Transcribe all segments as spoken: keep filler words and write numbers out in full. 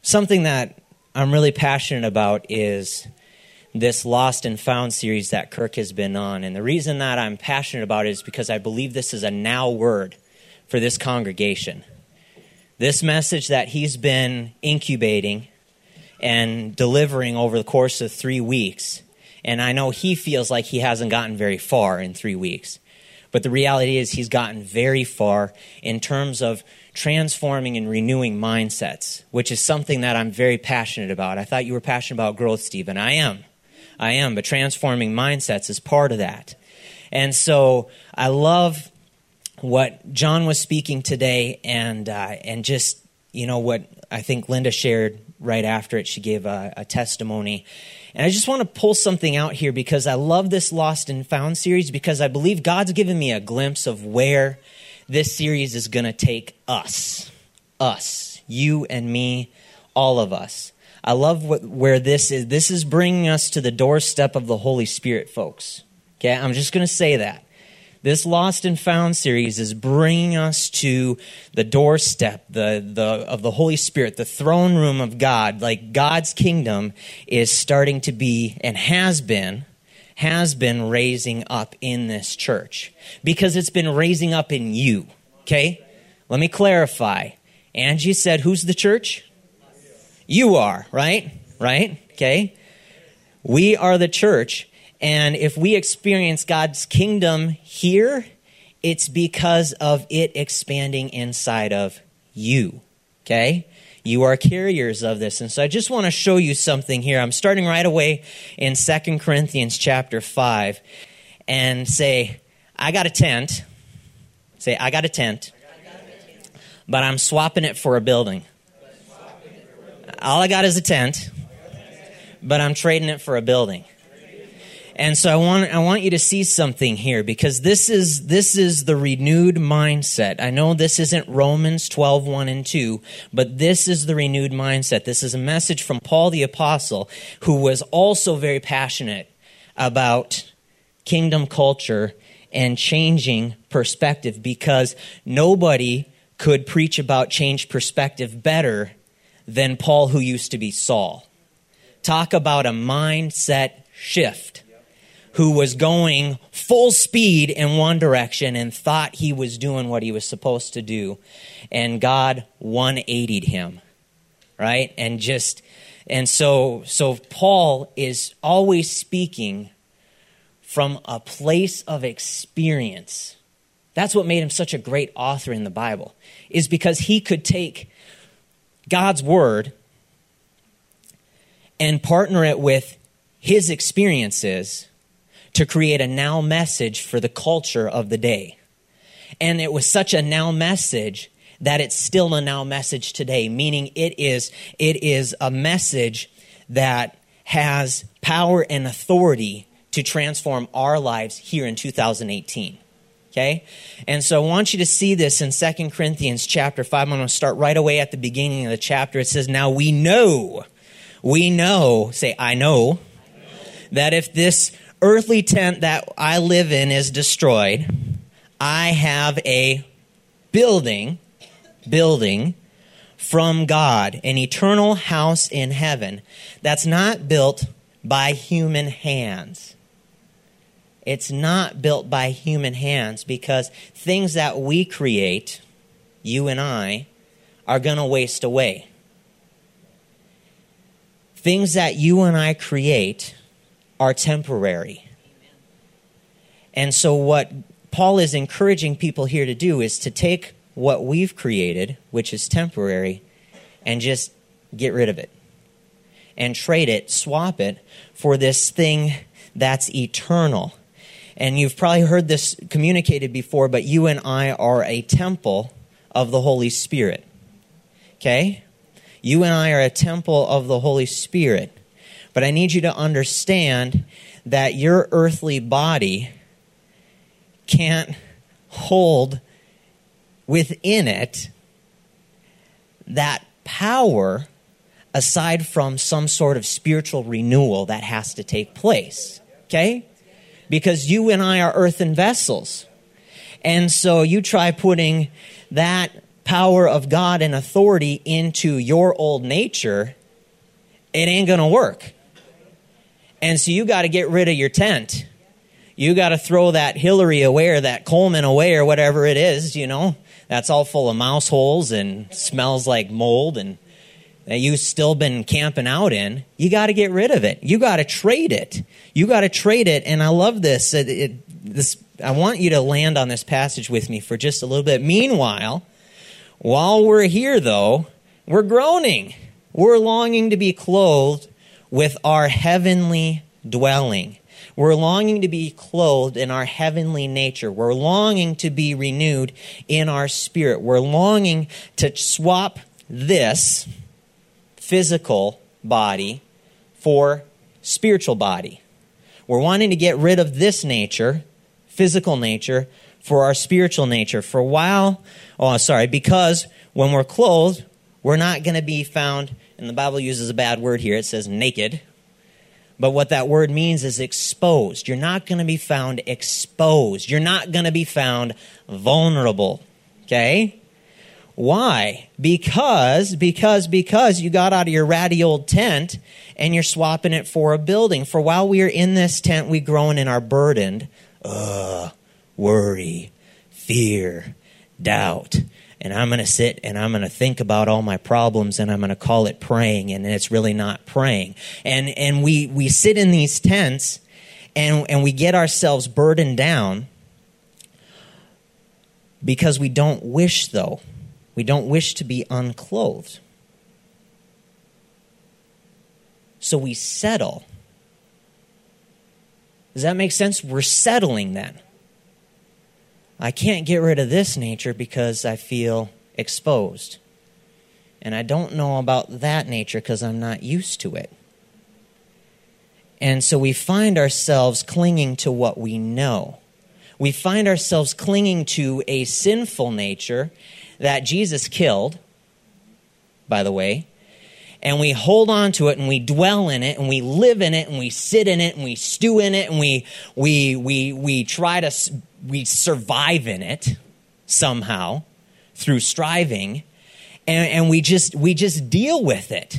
something that I'm really passionate about is this Lost and Found series that Kirk has been on. And the reason that I'm passionate about it is because I believe this is a now word for this congregation. This message that he's been incubating and delivering over the course of three weeks, and I know he feels like he hasn't gotten very far in three weeks, but the reality is he's gotten very far in terms of transforming and renewing mindsets, which is something that I'm very passionate about. I thought you were passionate about growth, Stephen. I am. I am, but transforming mindsets is part of that. And so I love what John was speaking today, and uh, and just, you know, what I think Linda shared right after it. She gave a, a testimony. And I just want to pull something out here because I love this Lost and Found series because I believe God's given me a glimpse of where this series is going to take us. Us. You and me, all of us. I love what, where this is. This is bringing us to the doorstep of the Holy Spirit, folks. Okay, I'm just going to say that. This Lost and Found series is bringing us to the doorstep the, the, of the Holy Spirit, the throne room of God. Like God's kingdom is starting to be, and has been, has been raising up in this church. Because it's been raising up in you, okay? Let me clarify. Angie said, who's the church? You are, right? Right? Okay? We are the church. And if we experience God's kingdom here, it's because of it expanding inside of you, okay? You are carriers of this. And so I just want to show you something here. I'm starting right away in Second Corinthians chapter five and say, I got a tent. Say, I got a tent, but I'm swapping it for a building. All I got is a tent, but I'm trading it for a building. And so I want I want you to see something here because this is this is the renewed mindset. I know this isn't Romans twelve, one and two, but this is the renewed mindset. This is a message from Paul the Apostle, who was also very passionate about kingdom culture and changing perspective, because nobody could preach about changed perspective better than Paul, who used to be Saul. Talk about a mindset shift. Who was going full speed in one direction and thought he was doing what he was supposed to do. And God one eightied him, right? And just, and so, so Paul is always speaking from a place of experience. That's what made him such a great author in the Bible, is because he could take God's word and partner it with his experiences to create a now message for the culture of the day. And it was such a now message that it's still a now message today, meaning it is it is a message that has power and authority to transform our lives here in two thousand eighteen. Okay? And so I want you to see this in Second Corinthians chapter five. I'm going to start right away at the beginning of the chapter. It says, now we know, we know, say, I know, that if this earthly tent that I live in is destroyed, I have a building, building from God, an eternal house in heaven that's not built by human hands. It's not built by human hands because things that we create, you and I, are going to waste away. Things that you and I create are temporary. And so what Paul is encouraging people here to do is to take what we've created, which is temporary, and just get rid of it. And trade it, swap it, for this thing that's eternal. And you've probably heard this communicated before, but you and I are a temple of the Holy Spirit. Okay? You and I are a temple of the Holy Spirit. But I need you to understand that your earthly body can't hold within it that power aside from some sort of spiritual renewal that has to take place. Okay? Because you and I are earthen vessels. And so you try putting that power of God and authority into your old nature, it ain't going to work. And so you got to get rid of your tent. You got to throw that Hillary away or that Coleman away or whatever it is, you know, that's all full of mouse holes and smells like mold and that you've still been camping out in. You got to get rid of it. You got to trade it. You got to trade it. And I love this. It, it, this. I want you to land on this passage with me for just a little bit. Meanwhile, while we're here, though, we're groaning. We're longing to be clothed with our heavenly dwelling. We're longing to be clothed in our heavenly nature. We're longing to be renewed in our spirit. We're longing to swap this physical body for spiritual body. We're wanting to get rid of this nature, physical nature, for our spiritual nature. For a while, oh, sorry, because when we're clothed, we're not going to be found, and the Bible uses a bad word here. It says naked. But what that word means is exposed. You're not going to be found exposed. You're not going to be found vulnerable. Okay? Why? Because, because, because you got out of your ratty old tent and you're swapping it for a building. For while we are in this tent, we groan and are burdened. Ugh, worry, fear, doubt. And I'm going to sit and I'm going to think about all my problems and I'm going to call it praying, and it's really not praying. And and we, we sit in these tents and, and we get ourselves burdened down because we don't wish, though. We don't wish to be unclothed. So we settle. Does that make sense? We're settling then. I can't get rid of this nature because I feel exposed. And I don't know about that nature because I'm not used to it. And so we find ourselves clinging to what we know. We find ourselves clinging to a sinful nature that Jesus killed, by the way, and we hold on to it and we dwell in it and we live in it and we sit in it and we stew in it and we we we we try to we survive in it somehow through striving, and, and we just we just deal with it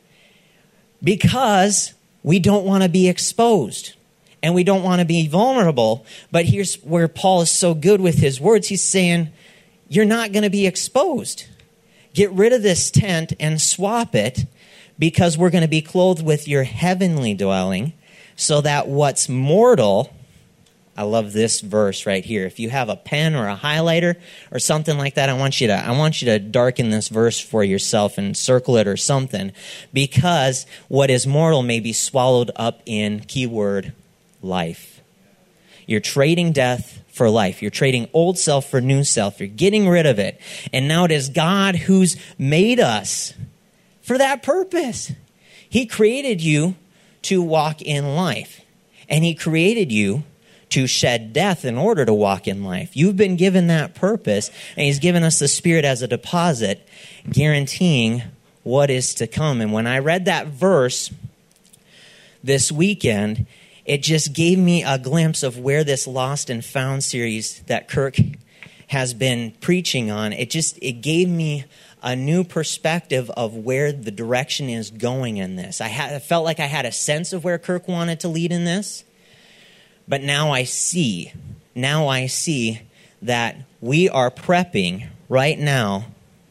because we don't want to be exposed and we don't want to be vulnerable. But here's where Paul is so good with his words. He's saying, you're not going to be exposed. Get rid of this tent and swap it, because we're going to be clothed with your heavenly dwelling, so that what's mortal, I love this verse right here. If you have a pen or a highlighter or something like that, I want you to I want you to darken this verse for yourself and circle it or something, because what is mortal may be swallowed up in, keyword, life. You're trading death for life. You're trading old self for new self. You're getting rid of it. And now it is God who's made us for that purpose. He created you to walk in life. And he created you to shed death in order to walk in life. You've been given that purpose, and he's given us the Spirit as a deposit, guaranteeing what is to come. And when I read that verse this weekend, it just gave me a glimpse of where this Lost and Found series that Kirk has been preaching on, it just it gave me a new perspective of where the direction is going in this. I, had, I felt like I had a sense of where Kirk wanted to lead in this, but now I see, now I see that we are prepping right now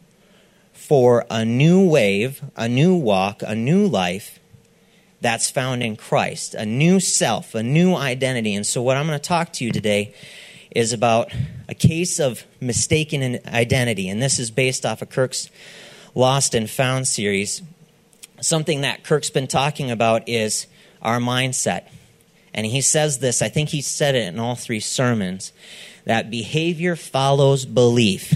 for a new wave, a new walk, a new life that's found in Christ, a new self, a new identity. And so what I'm going to talk to you today is about a case of mistaken identity. And this is based off of Kirk's Lost and Found series. Something that Kirk's been talking about is our mindset. And he says this, I think he said it in all three sermons, that behavior follows belief.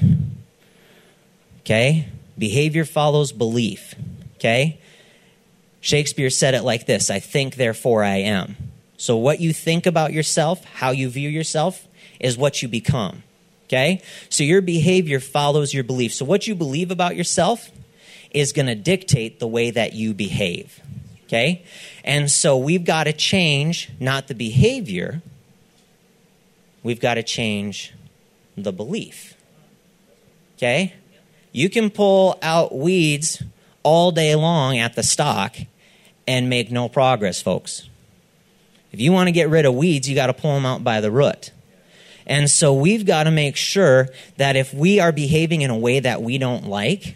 Okay? Behavior follows belief. Okay? Shakespeare said it like this, I think, therefore I am. So what you think about yourself, how you view yourself, is what you become. Okay? So your behavior follows your belief. So what you believe about yourself is going to dictate the way that you behave. Okay? And so we've got to change not the behavior, we've got to change the belief. Okay? You can pull out weeds all day long at the stalk and make no progress, folks. If you want to get rid of weeds, you got to pull them out by the root. And so we've got to make sure that if we are behaving in a way that we don't like,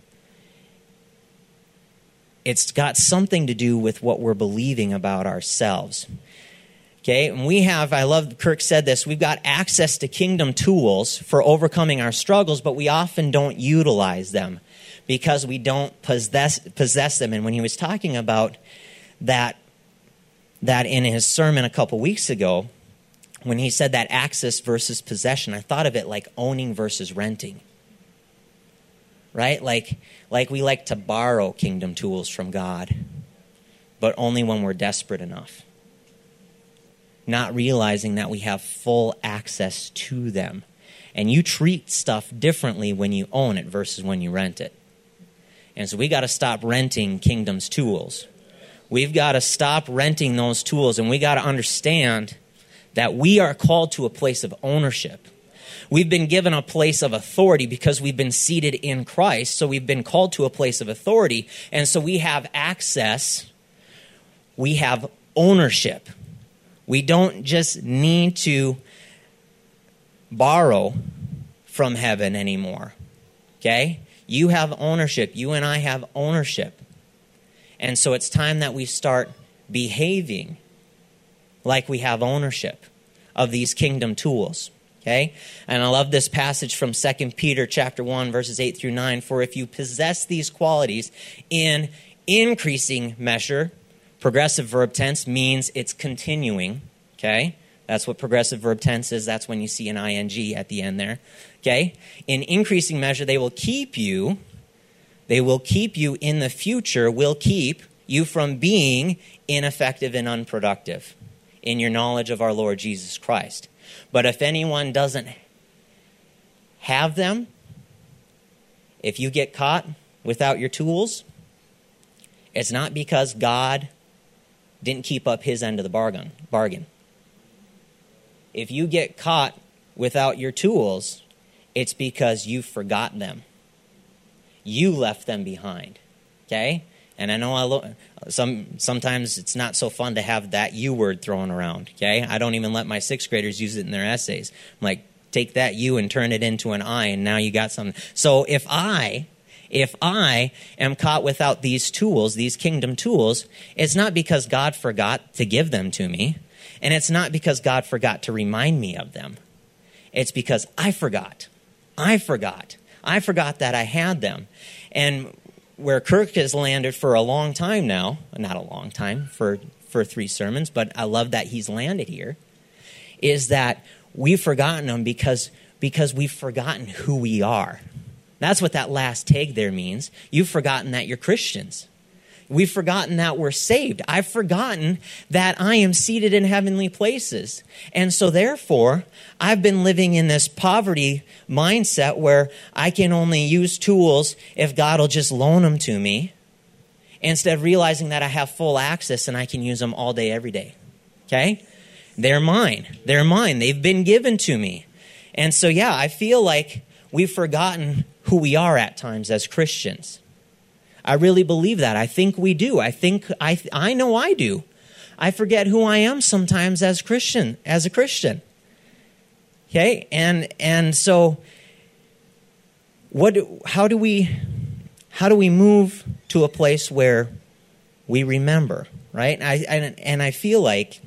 it's got something to do with what we're believing about ourselves. Okay, and we have, I love Kirk said this, we've got access to kingdom tools for overcoming our struggles, but we often don't utilize them because we don't possess possess them. And when he was talking about that, that in his sermon a couple weeks ago, when he said that access versus possession, I thought of it like owning versus renting. Right? Like, like we like to borrow kingdom tools from God, but only when we're desperate enough. Not realizing that we have full access to them. And you treat stuff differently when you own it versus when you rent it. And so we got to stop renting kingdom's tools. We've got to stop renting those tools, and we got to understand that we are called to a place of ownership. We've been given a place of authority because we've been seated in Christ. So we've been called to a place of authority. And so we have access. We have ownership. We don't just need to borrow from heaven anymore. Okay? You have ownership. You and I have ownership. And so it's time that we start behaving like we have ownership of these kingdom tools. Okay? And I love this passage from Second Peter chapter one, verses eight through nine. For if you possess these qualities in increasing measure, progressive verb tense means it's continuing. Okay? That's what progressive verb tense is. That's when you see an ing at the end there. Okay? In increasing measure, they will keep you, they will keep you in the future, will keep you from being ineffective and unproductive in your knowledge of our Lord Jesus Christ. But if anyone doesn't have them, if you get caught without your tools, it's not because God didn't keep up his end of the bargain. bargain. If you get caught without your tools, it's because you forgot them. You left them behind. Okay? And I know I lo- some sometimes it's not so fun to have that you word thrown around, okay? I don't even let my sixth graders use it in their essays. I'm like, take that you and turn it into an I, and now you got something. So if I, if I am caught without these tools, these kingdom tools, it's not because God forgot to give them to me, and it's not because God forgot to remind me of them. It's because I forgot. I forgot. I forgot that I had them. And where Kirk has landed for a long time now, not a long time, for, for three sermons, but I love that he's landed here, is that we've forgotten them because, because we've forgotten who we are. That's what that last tag there means. You've forgotten that you're Christians. We've forgotten that we're saved. I've forgotten that I am seated in heavenly places. And so therefore, I've been living in this poverty mindset where I can only use tools if God will just loan them to me, instead of realizing that I have full access and I can use them all day, every day. Okay? They're mine. They're mine. They've been given to me. And so, yeah, I feel like we've forgotten who we are at times as Christians. I really believe that. I think we do. I think I I know I do. I forget who I am sometimes as Christian, as a Christian. Okay? And and so what how do we how do we move to a place where we remember, right? I, I and I feel like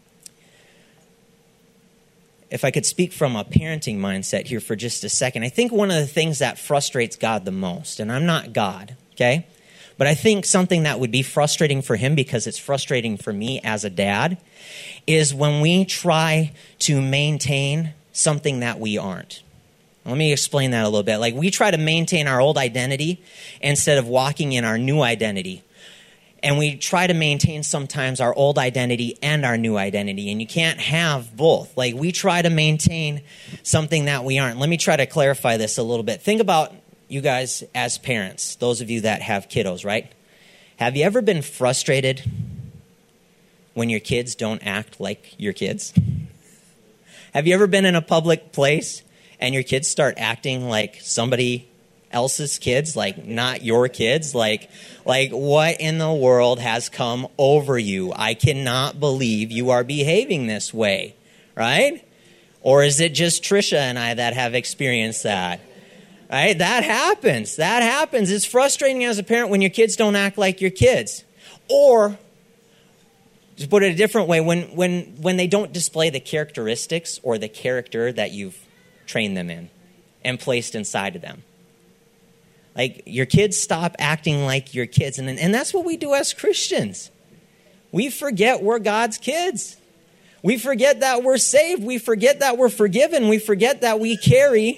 if I could speak from a parenting mindset here for just a second, I think one of the things that frustrates God the most, and I'm not God, okay? But I think something that would be frustrating for him, because it's frustrating for me as a dad, is when we try to maintain something that we aren't. Let me explain that a little bit. Like, we try to maintain our old identity instead of walking in our new identity. And we try to maintain sometimes our old identity and our new identity. And you can't have both. Like, we try to maintain something that we aren't. Let me try to clarify this a little bit. Think about you guys as parents, those of you that have kiddos, right? Have you ever been frustrated when your kids don't act like your kids? Have you ever been in a public place and your kids start acting like somebody else's kids, like not your kids. Like, like what in the world has come over you? I cannot believe you are behaving this way, right? Or is it just Trisha and I that have experienced that? Right? That happens. That happens. It's frustrating as a parent when your kids don't act like your kids. Or, to put it a different way, when, when, when they don't display the characteristics or the character that you've trained them in and placed inside of them. Like, your kids stop acting like your kids. And, and that's what we do as Christians. We forget we're God's kids. We forget that we're saved. We forget that we're forgiven. We forget that we carry...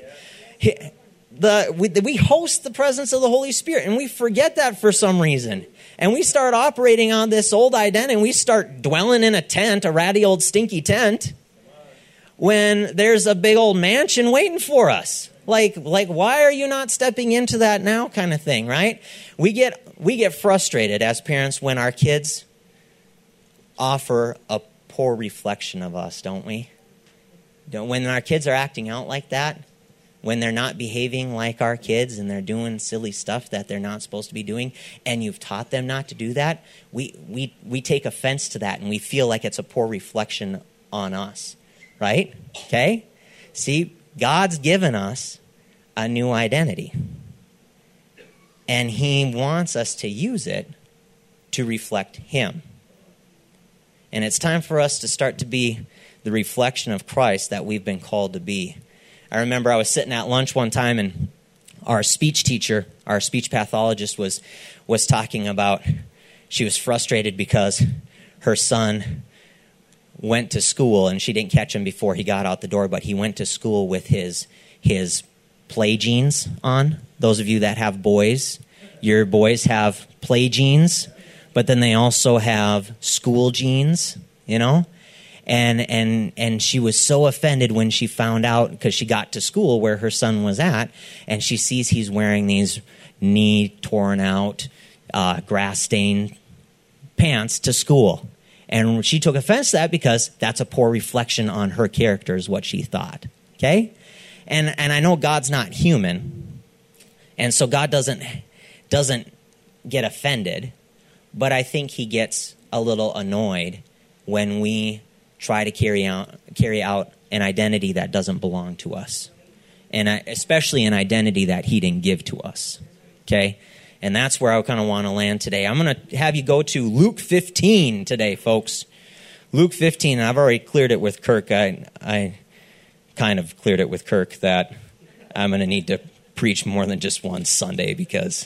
The, we, we host the presence of the Holy Spirit, and we forget that for some reason. And we start operating on this old identity, and we start dwelling in a tent, a ratty old stinky tent, when there's a big old mansion waiting for us. Like, like, why are you not stepping into that now kind of thing, right? We get, we get frustrated as parents when our kids offer a poor reflection of us, don't we? Don't, when our kids are acting out like that, when they're not behaving like our kids and they're doing silly stuff that they're not supposed to be doing, and you've taught them not to do that, we we we take offense to that, and we feel like it's a poor reflection on us, right? Okay? See, God's given us a new identity, and he wants us to use it to reflect him. And it's time for us to start to be the reflection of Christ that we've been called to be. I remember I was sitting at lunch one time, and our speech teacher, our speech pathologist, was was talking about, she was frustrated because her son went to school, and she didn't catch him before he got out the door, but he went to school with his his play jeans on. Those of you that have boys, your boys have play jeans, but then they also have school jeans, you know? And and and she was so offended when she found out, because she got to school where her son was at, and she sees he's wearing these knee torn out, uh, grass stained pants to school. And she took offense to that because that's a poor reflection on her character, is what she thought. Okay? And and I know God's not human, and so God doesn't doesn't get offended, but I think he gets a little annoyed when we try to carry out carry out an identity that doesn't belong to us, and especially an identity that he didn't give to us. Okay, and that's where I kind of want to land today. I'm going to have you go to Luke fifteen today, folks. Luke fifteen, and I've already cleared it with Kirk. I I kind of cleared it with Kirk that I'm going to need to preach more than just one Sunday, because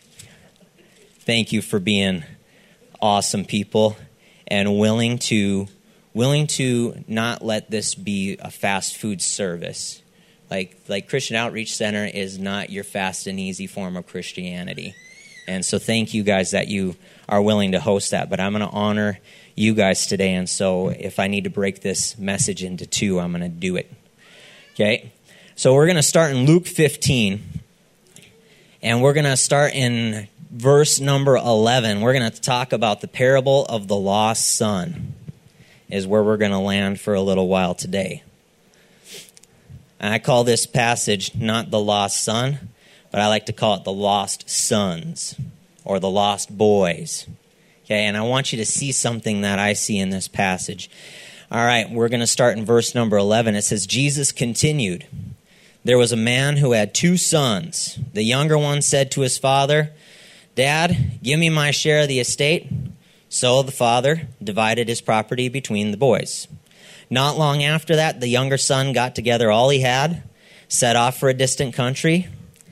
thank you for being awesome people and willing to. Willing to not let this be a fast food service. Like like Christian Outreach Center is not your fast and easy form of Christianity. And so thank you guys that you are willing to host that. But I'm going to honor you guys today. And so if I need to break this message into two, I'm going to do it. Okay? So we're going to start in Luke fifteen. And we're going to start in verse number eleven. We're going to talk about the parable of the lost son. Is where we're going to land for a little while today. And I call this passage not the lost son, but I like to call it the lost sons, or the lost boys. Okay, and I want you to see something that I see in this passage. All right, we're going to start in verse number eleven. It says, Jesus continued, "There was a man who had two sons. The younger one said to his father, 'Dad, give me my share of the estate.' So the father divided his property between the boys. Not long after that, the younger son got together all he had, set off for a distant country,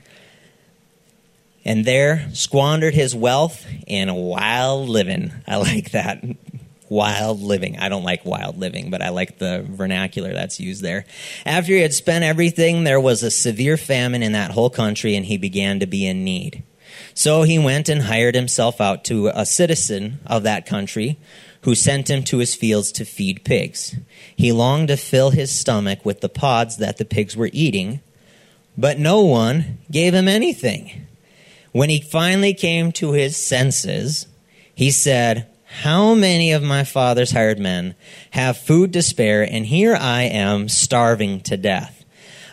and there squandered his wealth in wild living." I like that. Wild living. I don't like wild living, but I like the vernacular that's used there. After he had spent everything, there was a severe famine in that whole country, and he began to be in need. So he went and hired himself out to a citizen of that country, who sent him to his fields to feed pigs. He longed to fill his stomach with the pods that the pigs were eating, but no one gave him anything. When he finally came to his senses, he said, "How many of my father's hired men have food to spare, and here I am starving to death?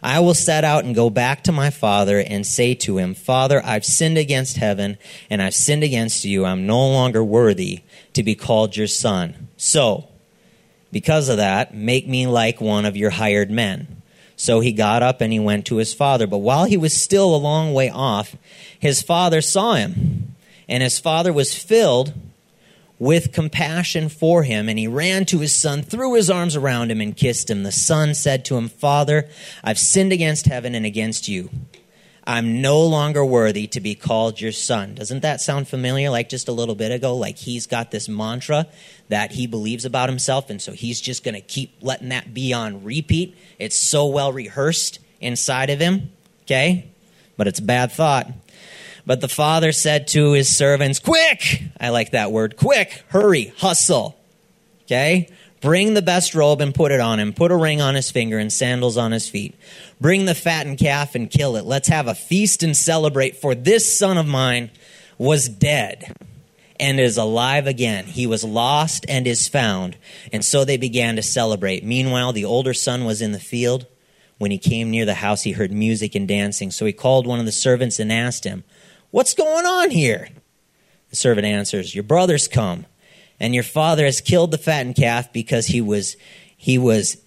I will set out and go back to my father and say to him, Father, I've sinned against heaven and I've sinned against you. I'm no longer worthy to be called your son. So, because of that, make me like one of your hired men. So he got up and he went to his father. But while he was still a long way off, his father saw him. And his father was filled with compassion for him. And he ran to his son, threw his arms around him, and kissed him. The son said to him, Father, I've sinned against heaven and against you. I'm no longer worthy to be called your son. Doesn't that sound familiar, like just a little bit ago? Like he's got this mantra that he believes about himself, and so he's just going to keep letting that be on repeat. It's so well rehearsed inside of him, okay? But it's a bad thought. But the father said to his servants, quick! I like that word, quick, hurry, hustle, okay? Bring the best robe and put it on him. Put a ring on his finger and sandals on his feet. Bring the fattened calf and kill it. Let's have a feast and celebrate, for this son of mine was dead and is alive again. He was lost and is found. And so they began to celebrate. Meanwhile, the older son was in the field. When he came near the house, he heard music and dancing. So he called one of the servants and asked him, what's going on here? The servant answers, your brother's come, and your father has killed the fattened calf because he was, he was,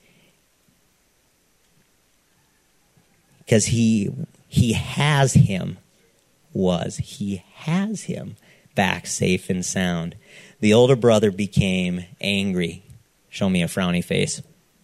because he, he has him, was, he has him back safe and sound. The older brother became angry. Show me a frowny face.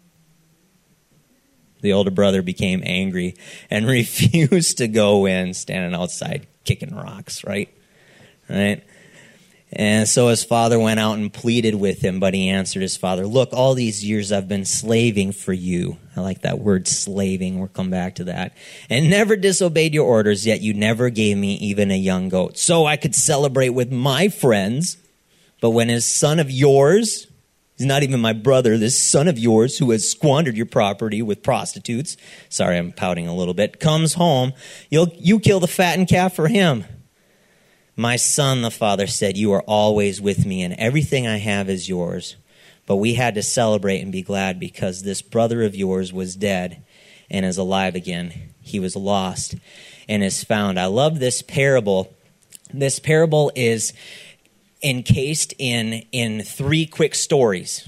The older brother became angry and refused to go in, standing outside kicking rocks, right? Right? And so his father went out and pleaded with him, but he answered his father, look, all these years I've been slaving for you. I like that word, slaving. We'll come back to that. And never disobeyed your orders, yet you never gave me even a young goat. So I could celebrate with my friends. But when his son of yours, he's not even my brother, this son of yours who has squandered your property with prostitutes, sorry, I'm pouting a little bit, comes home, you'll, you kill the fattened calf for him. My son, the father said, you are always with me, and everything I have is yours. But we had to celebrate and be glad because this brother of yours was dead and is alive again. He was lost and is found. I love this parable. This parable is encased in, in three quick stories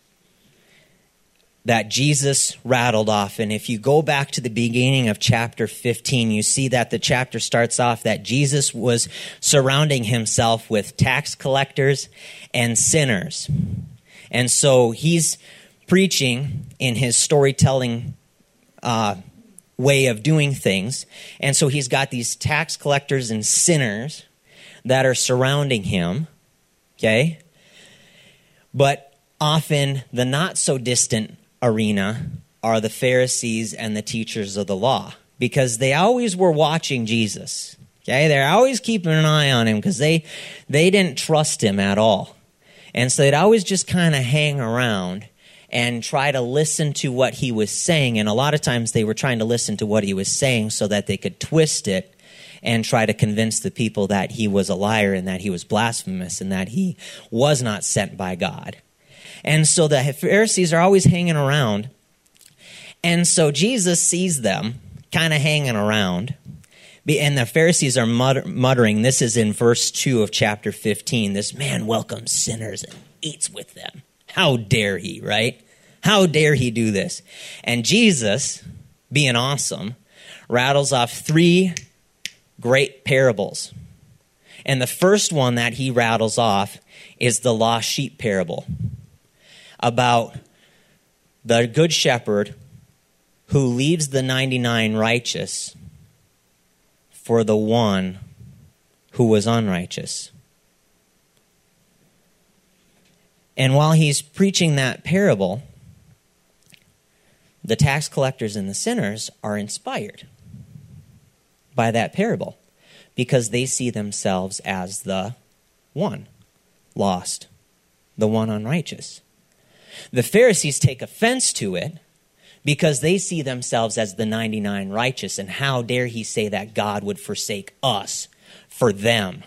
that Jesus rattled off. And if you go back to the beginning of chapter fifteen, you see that the chapter starts off that Jesus was surrounding himself with tax collectors and sinners. And so he's preaching in his storytelling uh, way of doing things. And so he's got these tax collectors and sinners that are surrounding him, okay? But often the not so distant arena are the Pharisees and the teachers of the law, because they always were watching Jesus. Okay, they're always keeping an eye on him because they they didn't trust him at all, and so they'd always just kind of hang around and try to listen to what he was saying. And a lot of times they were trying to listen to what he was saying so that they could twist it and try to convince the people that he was a liar and that he was blasphemous and that he was not sent by God. And so the Pharisees are always hanging around. And so Jesus sees them kind of hanging around. And the Pharisees are muttering. This is in verse two of chapter fifteen. This man welcomes sinners and eats with them. How dare he, right? How dare he do this? And Jesus, being awesome, rattles off three great parables. And the first one that he rattles off is the lost sheep parable, about the good shepherd who leaves the ninety-nine righteous for the one who was unrighteous. And while he's preaching that parable, the tax collectors and the sinners are inspired by that parable because they see themselves as the one lost, the one unrighteous. The Pharisees take offense to it because they see themselves as the ninety-nine righteous, and how dare he say that God would forsake us for them.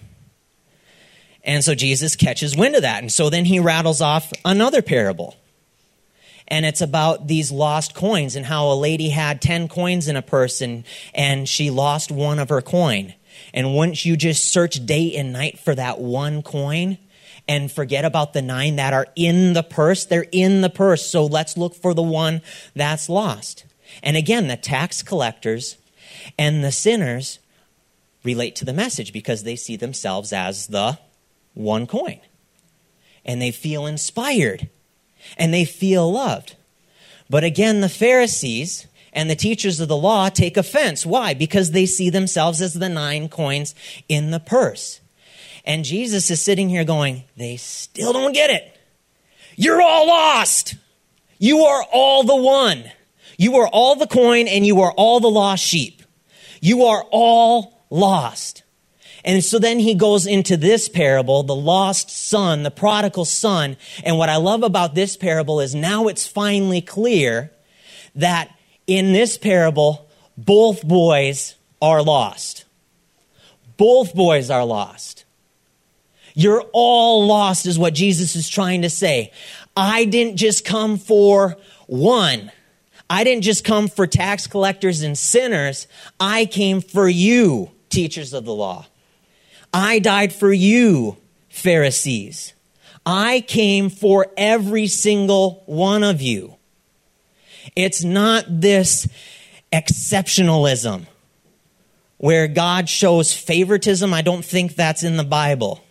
And so Jesus catches wind of that, and so then he rattles off another parable. And it's about these lost coins and how a lady had ten coins in a purse and, and she lost one of her coin. And wouldn't you just search day and night for that one coin and forget about the nine that are in the purse? They're in the purse, so let's look for the one that's lost. And again, the tax collectors and the sinners relate to the message because they see themselves as the one coin. And they feel inspired. And they feel loved. But again, the Pharisees and the teachers of the law take offense. Why? Because they see themselves as the nine coins in the purse. And Jesus is sitting here going, they still don't get it. You're all lost. You are all the one. You are all the coin and you are all the lost sheep. You are all lost. And so then he goes into this parable, the lost son, the prodigal son. And what I love about this parable is now it's finally clear that in this parable, both boys are lost. Both boys are lost. You're all lost is what Jesus is trying to say. I didn't just come for one. I didn't just come for tax collectors and sinners. I came for you, teachers of the law. I died for you, Pharisees. I came for every single one of you. It's not this exceptionalism where God shows favoritism. I don't think that's in the Bible.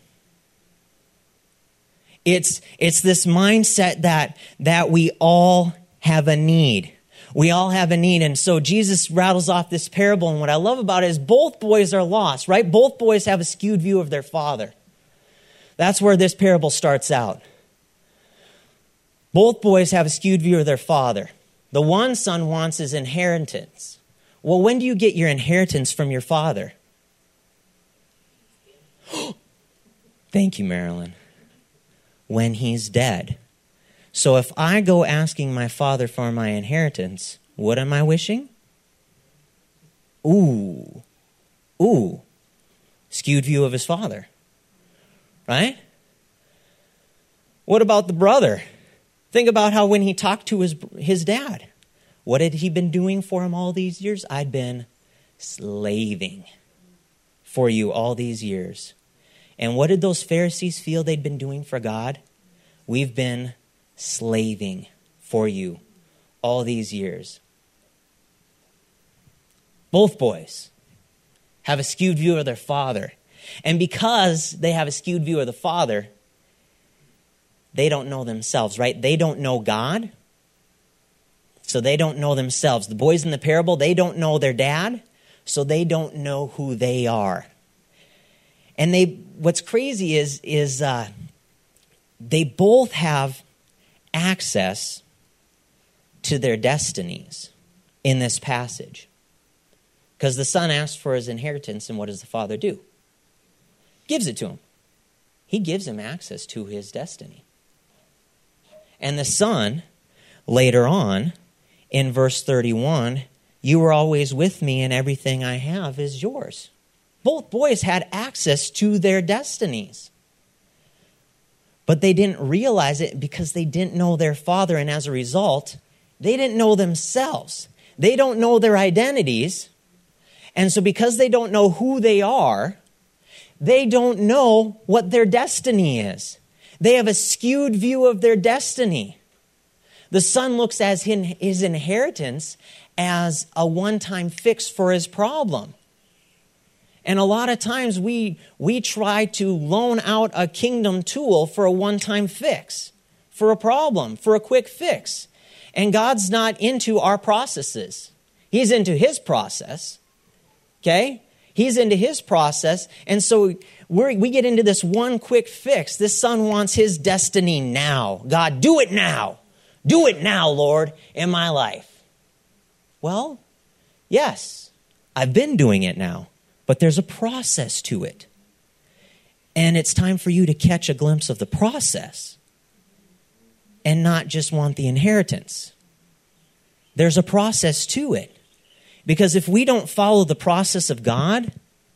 It's, it's this mindset that, that we all have a need. We all have a need. And so Jesus rattles off this parable. And what I love about it is both boys are lost, right? Both boys have a skewed view of their father. That's where this parable starts out. Both boys have a skewed view of their father. The one son wants his inheritance. Well, when do you get your inheritance from your father? Thank you, Marilyn. When he's dead. So if I go asking my father for my inheritance, what am I wishing? Ooh, ooh, skewed view of his father, right? What about the brother? Think about how when he talked to his, his dad, what had he been doing for him all these years? I'd been slaving for you all these years. And what did those Pharisees feel they'd been doing for God? We've been slaving for you all these years. Both boys have a skewed view of their father. And because they have a skewed view of the father, they don't know themselves, right? They don't know God, so they don't know themselves. The boys in the parable, they don't know their dad, so they don't know who they are. And they, what's crazy is, is uh, they both have access to their destinies in this passage. Because the son asks for his inheritance, and what does the father do? Gives it to him. He gives him access to his destiny. And the son, later on, in verse thirty-one, you were always with me and everything I have is yours. Both boys had access to their destinies. But they didn't realize it because they didn't know their father. And as a result, they didn't know themselves. They don't know their identities. And so because they don't know who they are, they don't know what their destiny is. They have a skewed view of their destiny. The son looks at his inheritance as a one-time fix for his problem. And a lot of times we, we try to loan out a kingdom tool for a one-time fix, for a problem, for a quick fix. And God's not into our processes. He's into his process, okay? He's into his process. And so we're, we get into this one quick fix. This son wants his destiny now. God, do it now. Do it now, Lord, in my life. Well, yes, I've been doing it now. But there's a process to it. And it's time for you to catch a glimpse of the process and not just want the inheritance. There's a process to it. Because if we don't follow the process of God,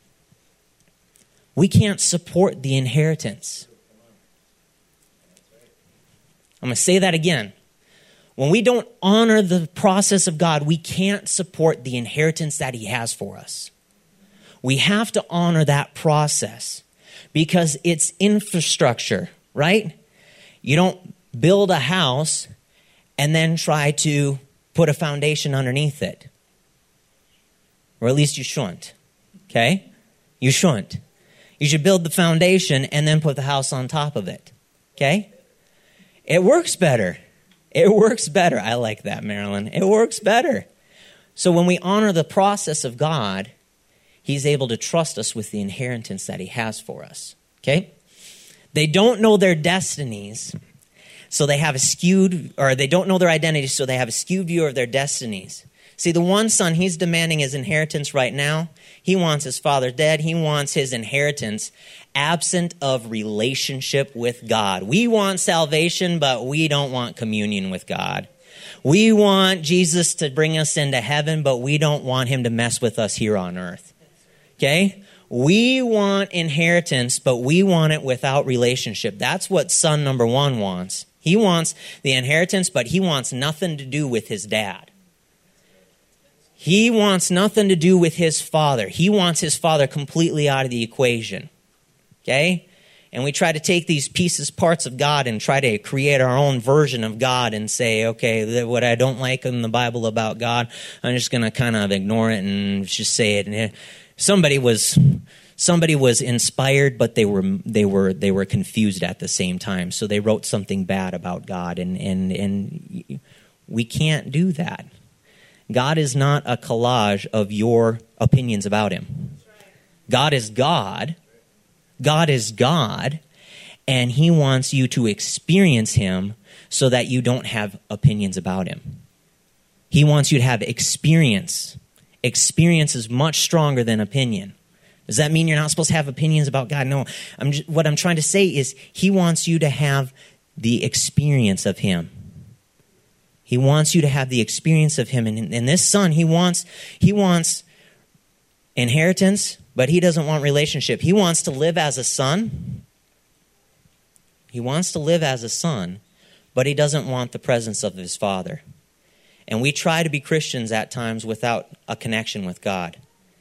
we can't support the inheritance. I'm going to say that again. When we don't honor the process of God, we can't support the inheritance that he has for us. We have to honor that process because it's infrastructure, right? You don't build a house and then try to put a foundation underneath it. Or at least you shouldn't, okay? You shouldn't. You should build the foundation and then put the house on top of it, okay? It works better. It works better. I like that, Marilyn. It works better. So when we honor the process of God, he's able to trust us with the inheritance that he has for us, okay? They don't know their destinies, so they have a skewed, or they don't know their identities, so they have a skewed view of their destinies. See, the one son, he's demanding his inheritance right now. He wants his father dead. He wants his inheritance absent of relationship with God. We want salvation, but we don't want communion with God. We want Jesus to bring us into heaven, but we don't want him to mess with us here on earth. Okay? We want inheritance, but we want it without relationship. That's what son number one wants. He wants the inheritance, but he wants nothing to do with his dad. He wants nothing to do with his father. He wants his father completely out of the equation. Okay? And we try to take these pieces, parts of God, and try to create our own version of God and say, okay, what I don't like in the Bible about God, I'm just going to kind of ignore it and just say it. And somebody was somebody was inspired, but they were they were they were confused at the same time. So they wrote something bad about God, and and and we can't do that. God is not a collage of your opinions about him. God is God. God is God, and he wants you to experience him so that you don't have opinions about him. He wants you to have experience. Experience is much stronger than opinion. Does that mean you're not supposed to have opinions about God? No. I'm just, what I'm trying to say is he wants you to have the experience of him. He wants you to have the experience of him. And, and this son, he wants, he wants inheritance, but he doesn't want relationship. He wants to live as a son. He wants to live as a son, but he doesn't want the presence of his father. And we try to be Christians at times without a connection with God.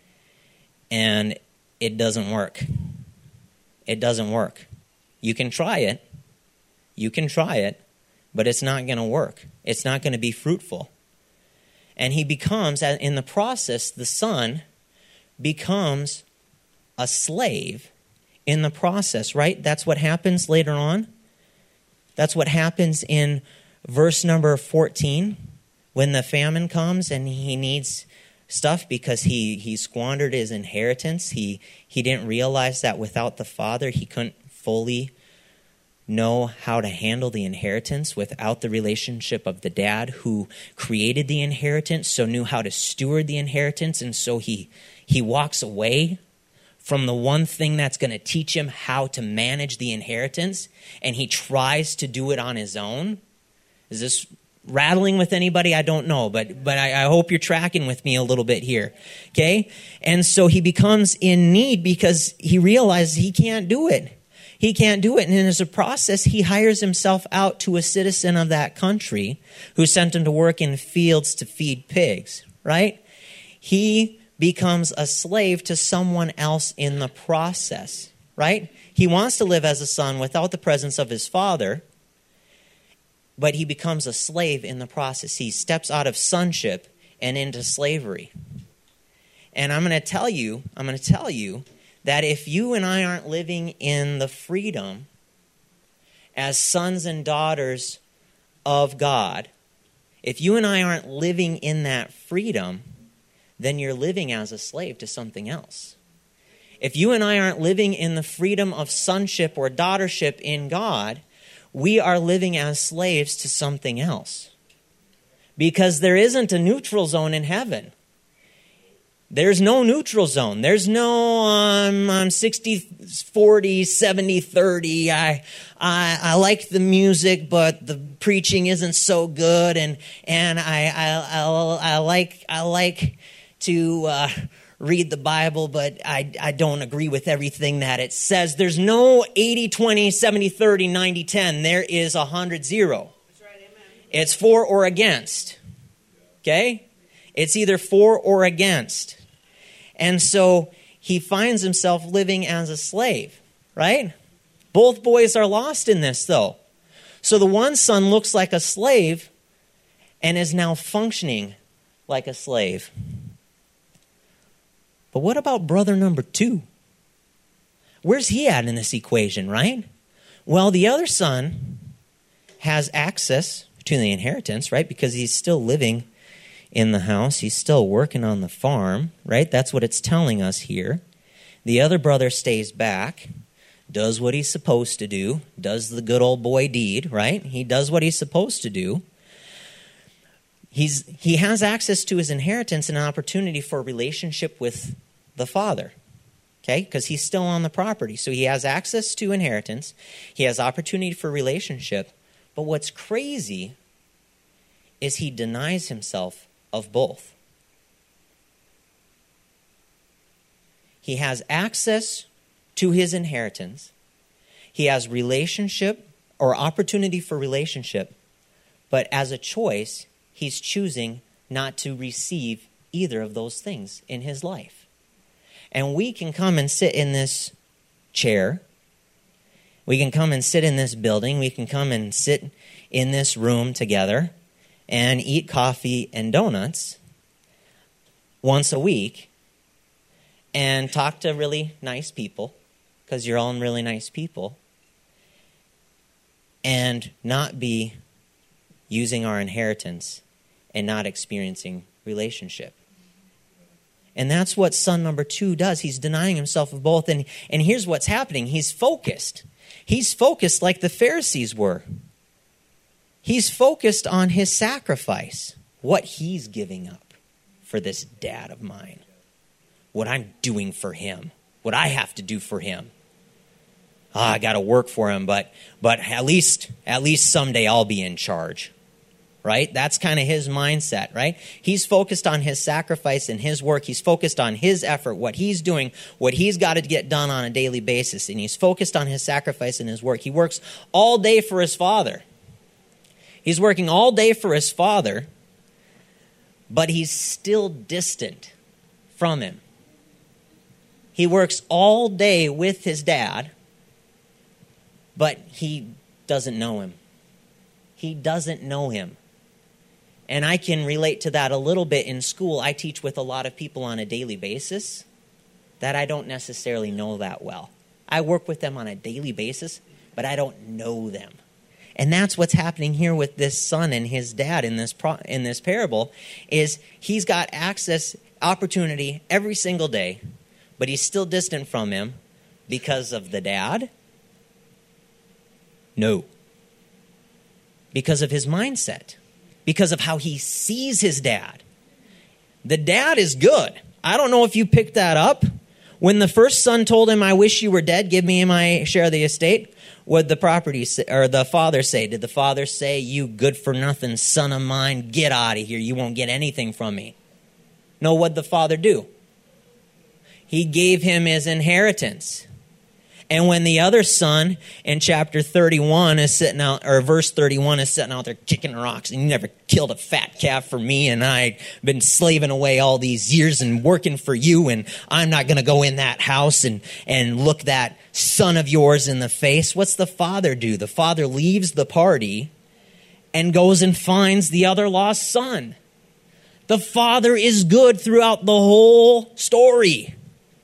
And it doesn't work. It doesn't work. You can try it. You can try it, but it's not going to work. It's not going to be fruitful. And he becomes, in the process, the son becomes a slave in the process, right? That's what happens later on. That's what happens in verse number fourteen, when the famine comes and he needs stuff because he, he squandered his inheritance. He, he didn't realize that without the father, he couldn't fully know how to handle the inheritance without the relationship of the dad who created the inheritance, so knew how to steward the inheritance. And so he he walks away from the one thing that's going to teach him how to manage the inheritance, and he tries to do it on his own. Is this rattling with anybody? I don't know, but but I, I hope you're tracking with me a little bit here. Okay? And so he becomes in need because he realizes he can't do it. He can't do it. And as a process, he hires himself out to a citizen of that country who sent him to work in fields to feed pigs, right? He becomes a slave to someone else in the process, right? He wants to live as a son without the presence of his father, but he becomes a slave in the process. He steps out of sonship and into slavery. And I'm going to tell you, I'm going to tell you that if you and I aren't living in the freedom as sons and daughters of God, if you and I aren't living in that freedom, then you're living as a slave to something else. If you and I aren't living in the freedom of sonship or daughtership in God, we are living as slaves to something else. Because there isn't a neutral zone in heaven. There's no neutral zone. There's no um, I'm sixty forty, seventy thirty. I, I I like the music, but the preaching isn't so good, and and I I I, I like I like to uh, read the Bible, but I I don't agree with everything that it says. There's no eighty twenty, seventy thirty, ninety ten. There is one hundred zero. It's for or against. Okay? It's either for or against. And so he finds himself living as a slave, right? Both boys are lost in this, though. So the one son looks like a slave and is now functioning like a slave. But what about brother number two? Where's he at in this equation, right? Well, the other son has access to the inheritance, right? Because he's still living in the house. He's still working on the farm, right? That's what it's telling us here. The other brother stays back, does what he's supposed to do, does the good old boy deed, right? He does what he's supposed to do. He's, he has access to his inheritance and an opportunity for a relationship with the father, okay? Because he's still on the property. So he has access to inheritance. He has opportunity for relationship. But what's crazy is he denies himself of both. He has access to his inheritance. He has relationship or opportunity for relationship. But as a choice, he's choosing not to receive either of those things in his life. And we can come and sit in this chair. We can come and sit in this building. We can come and sit in this room together and eat coffee and donuts once a week and talk to really nice people, because you're all really nice people, and not be using our inheritance and not experiencing relationship. And that's what son number two does. He's denying himself of both. And, and here's what's happening. He's focused. He's focused like the Pharisees were. He's focused on his sacrifice, what he's giving up for this dad of mine, what I'm doing for him, what I have to do for him. Oh, I got to work for him, but but at least at least someday I'll be in charge. Right? That's kind of his mindset, right? He's focused on his sacrifice and his work. He's focused on his effort, what he's doing, what he's got to get done on a daily basis. And he's focused on his sacrifice and his work. He works all day for his father. He's working all day for his father, but he's still distant from him. He works all day with his dad, but he doesn't know him. He doesn't know him. And I can relate to that a little bit in school. I teach with a lot of people on a daily basis that I don't necessarily know that well. I work with them on a daily basis, but I don't know them. And that's what's happening here with this son and his dad in this pro- in this parable, is he's got access, opportunity every single day, but he's still distant from him because of the dad? No. Because of his mindset. Because of how he sees his dad. The dad is good. I don't know if you picked that up. When the first son told him, I wish you were dead, give me my share of the estate, what did the property say, or the father say? Did the father say, you good-for-nothing son of mine, get out of here, you won't get anything from me? No, what'd the father do? He gave him his inheritance. And when the other son in chapter thirty-one is sitting out, or verse thirty-one is sitting out there kicking rocks, and you never killed a fat calf for me, and I've been slaving away all these years and working for you, and I'm not going to go in that house and, and look that son of yours in the face. What's the father do? The father leaves the party and goes and finds the other lost son. The father is good throughout the whole story.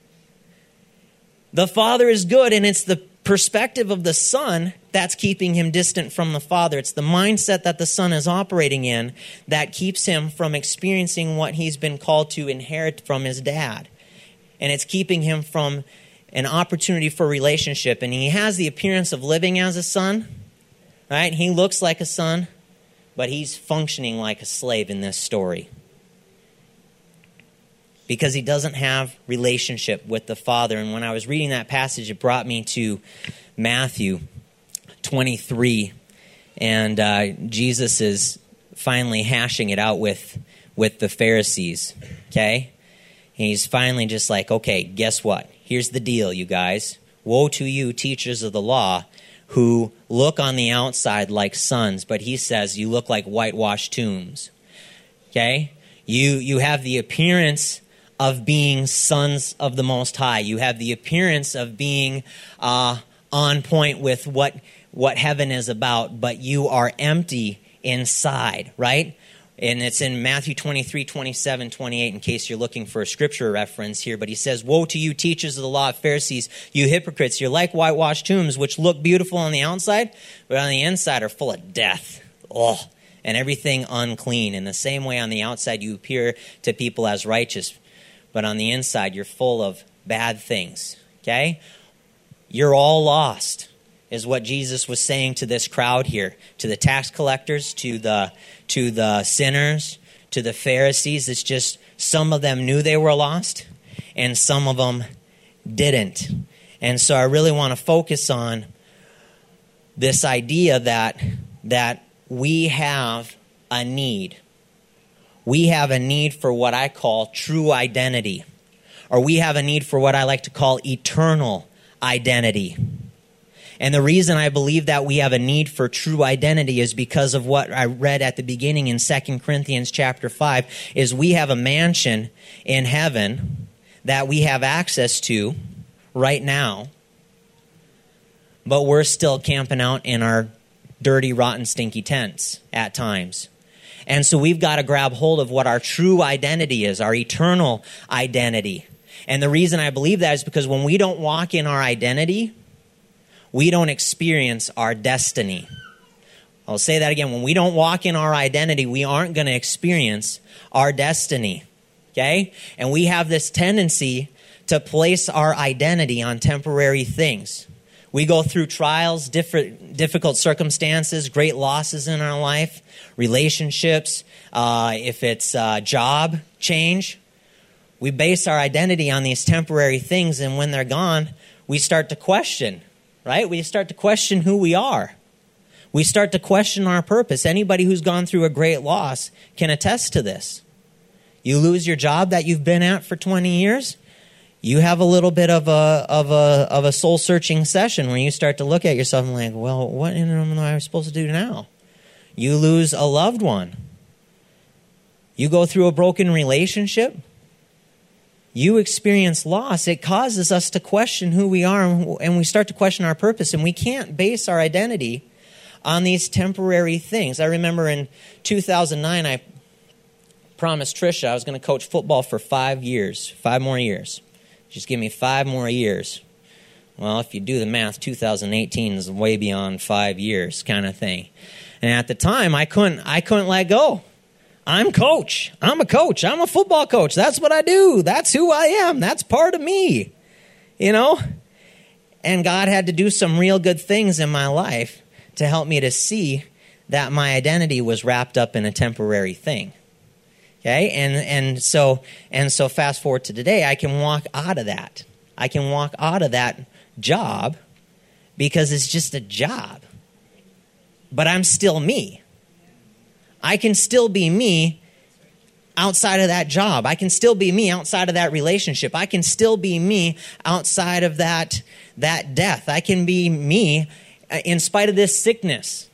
The father is good, and it's the perspective of the son that's keeping him distant from the father. It's the mindset that the son is operating in that keeps him from experiencing what he's been called to inherit from his dad. And it's keeping him from an opportunity for relationship. And he has the appearance of living as a son, right? He looks like a son, but he's functioning like a slave in this story. Because he doesn't have relationship with the Father. And when I was reading that passage, it brought me to Matthew twenty-three. And uh, Jesus is finally hashing it out with, with the Pharisees, okay? And he's finally just like, okay, guess what? Here's the deal, you guys. Woe to you, teachers of the law, who look on the outside like sons, but he says you look like whitewashed tombs. Okay? You, you have the appearance of being sons of the Most High. You have the appearance of being uh, on point with what, what heaven is about, but you are empty inside, right? And it's in Matthew twenty-three, twenty-seven, twenty-eight, in case you're looking for a scripture reference here. But he says, woe to you, teachers of the law, Pharisees, you hypocrites. You're like whitewashed tombs, which look beautiful on the outside, but on the inside are full of death. Oh, and everything unclean. In the same way, on the outside, you appear to people as righteous, but on the inside, you're full of bad things. Okay? You're all lost, is what Jesus was saying to this crowd here, to the tax collectors, to the to the sinners, to the Pharisees. It's just some of them knew they were lost, and some of them didn't. And so I really want to focus on this idea that that we have a need. We have a need for what I call true identity, or we have a need for what I like to call eternal identity. And the reason I believe that we have a need for true identity is because of what I read at the beginning in Second Corinthians chapter five, is we have a mansion in heaven that we have access to right now, but we're still camping out in our dirty, rotten, stinky tents at times. And so we've got to grab hold of what our true identity is, our eternal identity. And the reason I believe that is because when we don't walk in our identity, we don't experience our destiny. I'll say that again. When we don't walk in our identity, we aren't going to experience our destiny. Okay? And we have this tendency to place our identity on temporary things. We go through trials, different, difficult circumstances, great losses in our life, relationships, uh, if it's uh, job change. We base our identity on these temporary things, and when they're gone, we start to question. Right? We start to question who we are. We start to question our purpose. Anybody who's gone through a great loss can attest to this. You lose your job that you've been at for twenty years, you have a little bit of a of a of a soul-searching session where you start to look at yourself and like, well, what am I supposed to do now? You lose a loved one. You go through a broken relationship. You experience loss. It causes us to question who we are, and we start to question our purpose, and we can't base our identity on these temporary things. I remember in two thousand nine, I promised Trisha I was going to coach football for five years, five more years. Just give me five more years. Well, if you do the math, two thousand eighteen is way beyond five years kind of thing. And at the time, I couldn't, I couldn't let go. I'm coach. I'm a coach. I'm a football coach. That's what I do. That's who I am. That's part of me, you know? And God had to do some real good things in my life to help me to see that my identity was wrapped up in a temporary thing. Okay? And and so and so fast forward to today, I can walk out of that. I can walk out of that job because it's just a job. But I'm still me. I can still be me outside of that job. I can still be me outside of that relationship. I can still be me outside of that, that death. I can be me in spite of this sickness.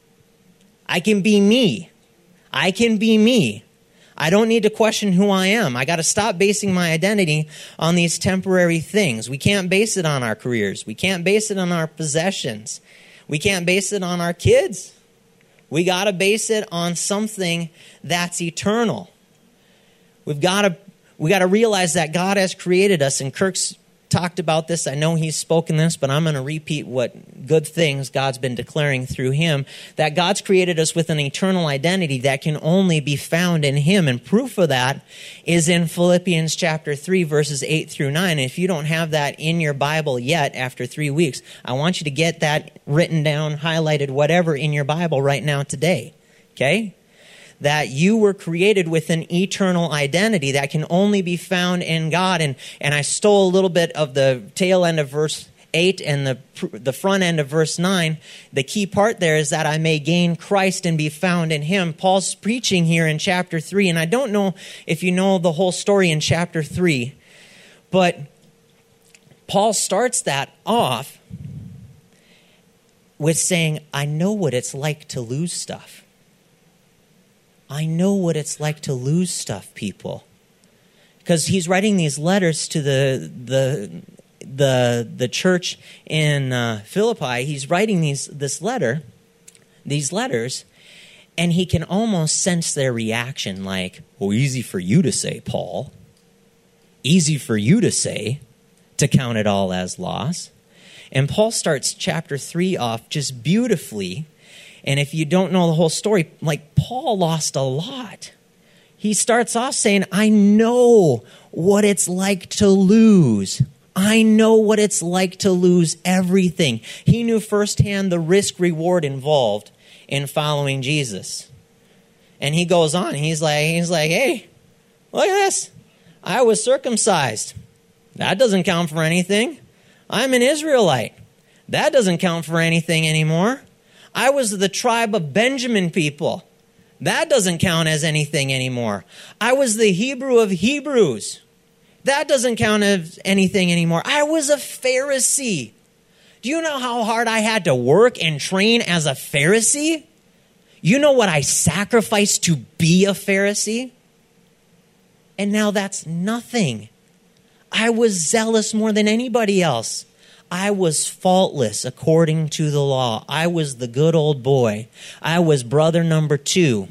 I can be me. I can be me. I don't need to question who I am. I got to stop basing my identity on these temporary things. We can't base it on our careers. We can't base it on our possessions. We can't base it on our kids. We got to base it on something that's eternal. We've got to we got to realize that God has created us, and Kirk's talked about this. I know he's spoken this, but I'm going to repeat what good things God's been declaring through him, that God's created us with an eternal identity that can only be found in him. And proof of that is in Philippians chapter three, verses eight through nine. And if you don't have that in your Bible yet after three weeks, I want you to get that written down, highlighted, whatever in your Bible right now today. Okay? That you were created with an eternal identity that can only be found in God. And, and I stole a little bit of the tail end of verse eight and the, the front end of verse nine. The key part there is that I may gain Christ and be found in him. Paul's preaching here in chapter three, and I don't know if you know the whole story in chapter three, but Paul starts that off with saying, I know what it's like to lose stuff. I know what it's like to lose stuff, people. Because he's writing these letters to the the the the church in uh, Philippi. He's writing these this letter, these letters, and he can almost sense their reaction, like, "Well, easy for you to say, Paul. Easy for you to say, to count it all as loss." And Paul starts chapter three off just beautifully. And if you don't know the whole story, like, Paul lost a lot. He starts off saying, I know what it's like to lose. I know what it's like to lose everything. He knew firsthand the risk reward involved in following Jesus. And he goes on, he's like, he's like, hey, look at this. I was circumcised. That doesn't count for anything. I'm an Israelite. That doesn't count for anything anymore. I was the tribe of Benjamin people. That doesn't count as anything anymore. I was the Hebrew of Hebrews. That doesn't count as anything anymore. I was a Pharisee. Do you know how hard I had to work and train as a Pharisee? You know what I sacrificed to be a Pharisee? And now that's nothing. I was zealous more than anybody else. I was faultless according to the law. I was the good old boy. I was brother number two.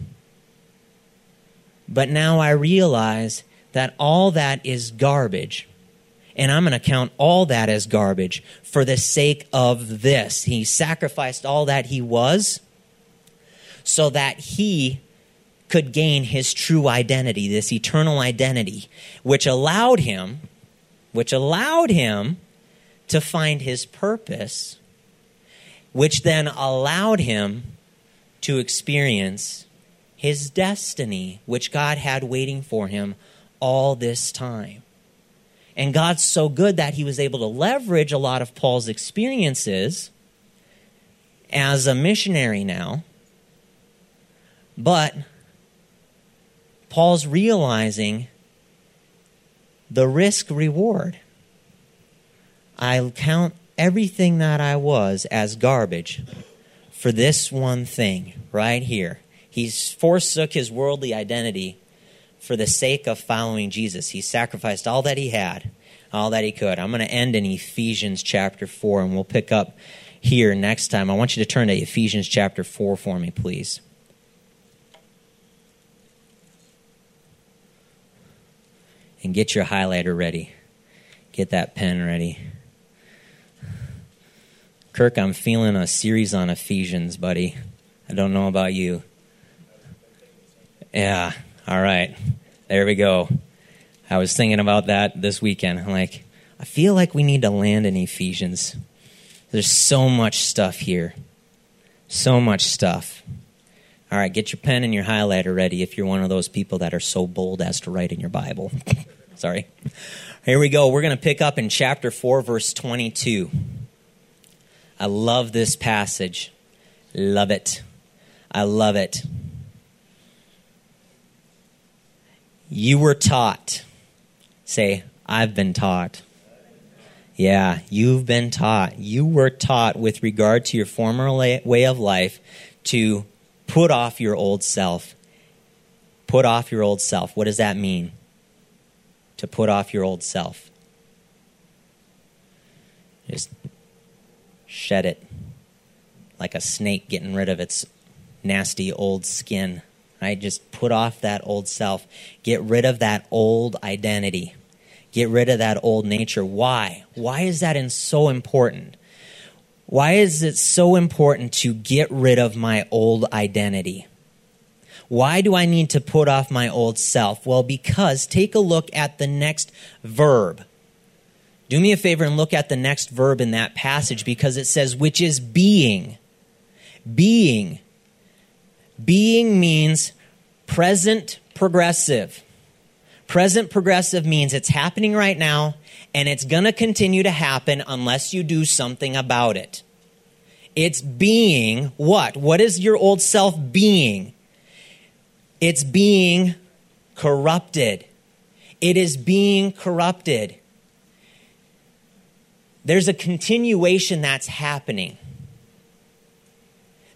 But now I realize that all that is garbage. And I'm going to count all that as garbage for the sake of this. He sacrificed all that he was so that he could gain his true identity, this eternal identity, which allowed him, which allowed him to find his purpose, which then allowed him to experience his destiny, which God had waiting for him all this time. And God's so good that he was able to leverage a lot of Paul's experiences as a missionary now. But Paul's realizing the risk reward. I count everything that I was as garbage for this one thing right here. He's forsook his worldly identity for the sake of following Jesus. He sacrificed all that he had, all that he could. I'm going to end in Ephesians chapter four, and we'll pick up here next time. I want you to turn to Ephesians chapter four for me, please. And get your highlighter ready. Get that pen ready. Kirk, I'm feeling a series on Ephesians, buddy. I don't know about you. Yeah, all right. There we go. I was thinking about that this weekend. I'm like, I feel like we need to land in Ephesians. There's so much stuff here. So much stuff. All right, get your pen and your highlighter ready if you're one of those people that are so bold as to write in your Bible. Sorry. Here we go. We're going to pick up in chapter four, verse twenty-two. I love this passage. Love it. I love it. You were taught. Say, I've been taught. Yeah, you've been taught. You were taught with regard to your former way of life to put off your old self. Put off your old self. What does that mean? To put off your old self. Just shed it like a snake getting rid of its nasty old skin. Right? Just put off that old self. Get rid of that old identity. Get rid of that old nature. Why? Why is that in so important? Why is it so important to get rid of my old identity? Why do I need to put off my old self? Well, because take a look at the next verb. Do me a favor and look at the next verb in that passage, because it says, which is being. Being. Being means present progressive. Present progressive means it's happening right now, and it's going to continue to happen unless you do something about it. It's being what? What is your old self being? It's being corrupted. It is being corrupted. There's a continuation that's happening.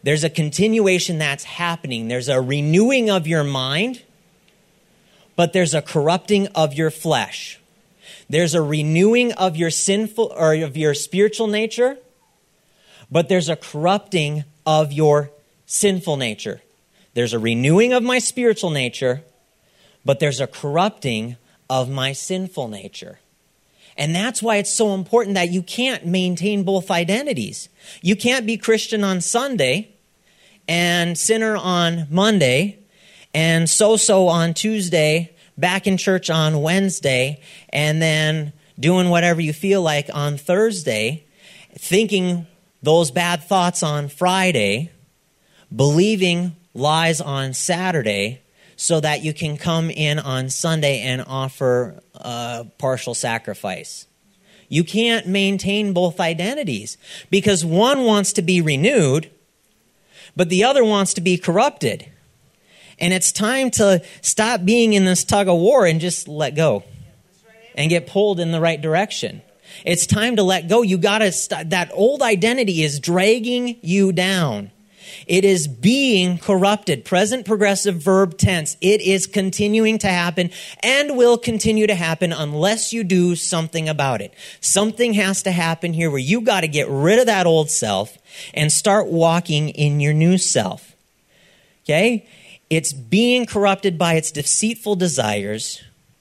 There's a continuation that's happening. There's a renewing of your mind, but there's a corrupting of your flesh. There's a renewing of your sinful or of your spiritual nature, but there's a corrupting of your sinful nature. There's a renewing of my spiritual nature, but there's a corrupting of my sinful nature. And that's why it's so important that you can't maintain both identities. You can't be Christian on Sunday and sinner on Monday and so-so on Tuesday, back in church on Wednesday, and then doing whatever you feel like on Thursday, thinking those bad thoughts on Friday, believing lies on Saturday, so that you can come in on Sunday and offer a partial sacrifice. You can't maintain both identities because one wants to be renewed, but the other wants to be corrupted. And it's time to stop being in this tug of war and just let go and get pulled in the right direction. It's time to let go. You got to st- that old identity is dragging you down. It is being corrupted. Present progressive verb tense. It is continuing to happen and will continue to happen unless you do something about it. Something has to happen here where you got to get rid of that old self and start walking in your new self. Okay? It's being corrupted by its deceitful desires.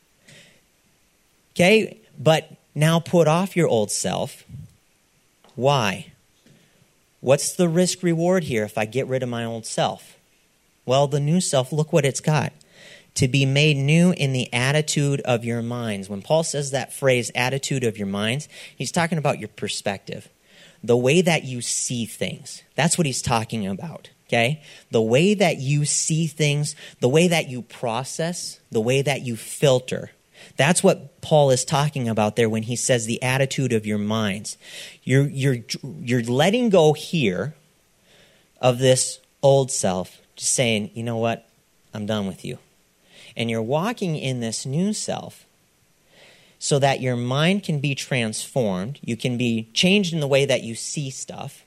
Okay? But now put off your old self. Why? What's the risk reward here if I get rid of my old self? Well, the new self, look what it's got. To be made new in the attitude of your minds. When Paul says that phrase, attitude of your minds, he's talking about your perspective. The way that you see things. That's what he's talking about, okay? The way that you see things, the way that you process, the way that you filter. That's what Paul is talking about there when he says the attitude of your minds. You're, you're, you're letting go here of this old self, just saying, you know what, I'm done with you. And you're walking in this new self so that your mind can be transformed. You can be changed in the way that you see stuff.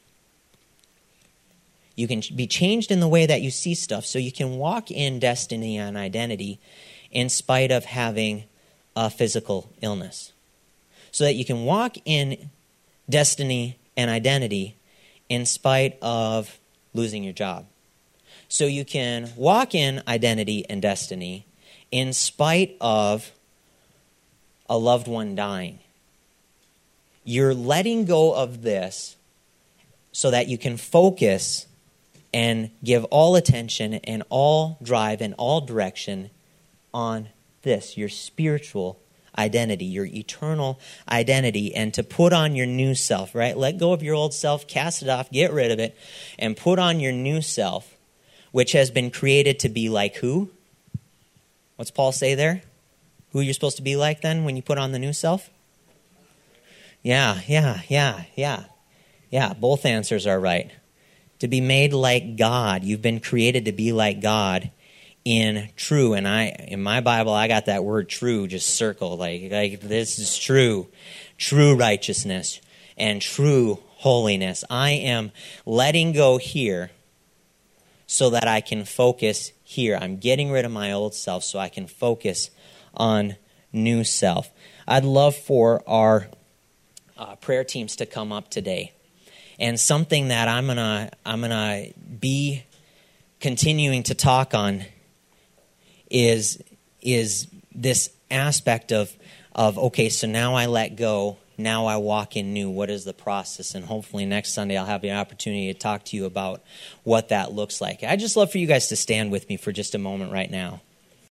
You can be changed in the way that you see stuff so you can walk in destiny and identity in spite of having a physical illness. So that you can walk in destiny and identity in spite of losing your job. So you can walk in identity and destiny in spite of a loved one dying. You're letting go of this so that you can focus and give all attention and all drive and all direction on this, your spiritual identity, your eternal identity, and to put on your new self, right? Let go of your old self, cast it off, get rid of it, and put on your new self, which has been created to be like who? What's Paul say there? Who you're supposed to be like then when you put on the new self? Yeah, yeah, yeah, yeah. Yeah, both answers are right. To be made like God. You've been created to be like God in true, and I in my Bible I got that word true just circled, like like this is true, true righteousness and true holiness. I am letting go here so that I can focus here. I'm getting rid of my old self so I can focus on new self. I'd love for our uh, prayer teams to come up today, and something that I'm gonna I'm gonna be continuing to talk on is is this aspect of, of, okay, so now I let go, now I walk in new. What is the process? And hopefully next Sunday I'll have the opportunity to talk to you about what that looks like. I'd just love for you guys to stand with me for just a moment right now.